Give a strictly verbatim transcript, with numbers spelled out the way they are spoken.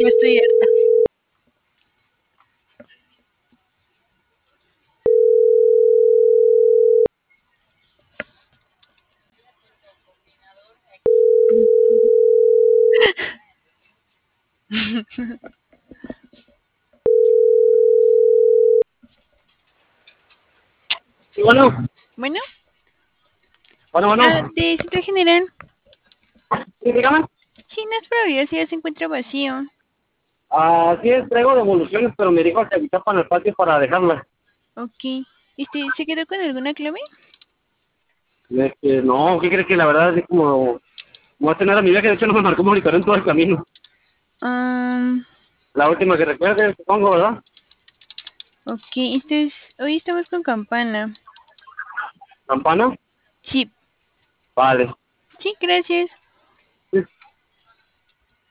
ya estoy harta. Sí, bueno. Bueno, Bueno, bueno. ah, de Centro General. Sí, dígame. Sí, no es para ver si ya se encuentra vacío. Así es, traigo devoluciones, pero me dijo que avisar para el patio para dejarlas. Ok. Este, ¿se quedó con alguna clave? Este, no, ¿qué crees que la verdad es como... Voy a tener a mi viaje, de hecho no me marcó monitoreo en todo el camino. Um, La última que recuerde, supongo, ¿verdad? ok, este es... Hoy estamos con campana. ¿Campana? Sí. Vale. Sí, gracias.